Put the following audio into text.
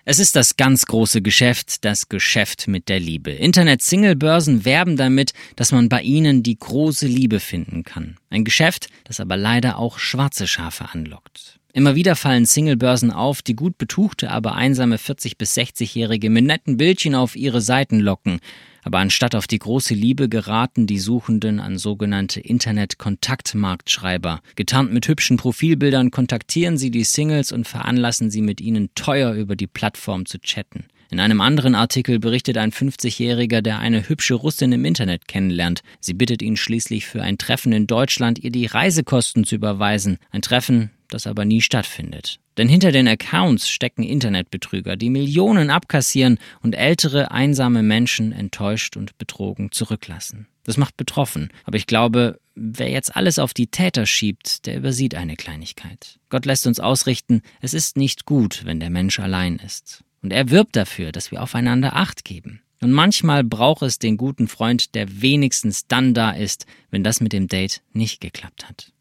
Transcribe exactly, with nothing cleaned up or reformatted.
Es ist das ganz große Geschäft, das Geschäft mit der Liebe. Internet-Single-Börsen werben damit, dass man bei ihnen die große Liebe finden kann. Ein Geschäft, das aber leider auch schwarze Schafe anlockt. Immer wieder fallen Single-Börsen auf, die gut betuchte, aber einsame vierzig- bis sechzigjährige mit netten Bildchen auf ihre Seiten locken. Aber anstatt auf die große Liebe geraten die Suchenden an sogenannte Internet-Kontaktmarktschreiber. Getarnt mit hübschen Profilbildern kontaktieren sie die Singles und veranlassen sie, mit ihnen teuer über die Plattform zu chatten. In einem anderen Artikel berichtet ein fünfzigjähriger, der eine hübsche Russin im Internet kennenlernt. Sie bittet ihn schließlich für ein Treffen in Deutschland, ihr die Reisekosten zu überweisen. Ein Treffen, das aber nie stattfindet. Denn hinter den Accounts stecken Internetbetrüger, die Millionen abkassieren und ältere, einsame Menschen enttäuscht und betrogen zurücklassen. Das macht betroffen. Aber ich glaube, wer jetzt alles auf die Täter schiebt, der übersieht eine Kleinigkeit. Gott lässt uns ausrichten, es ist nicht gut, wenn der Mensch allein ist. Und er wirbt dafür, dass wir aufeinander Acht geben. Und manchmal braucht es den guten Freund, der wenigstens dann da ist, wenn das mit dem Date nicht geklappt hat.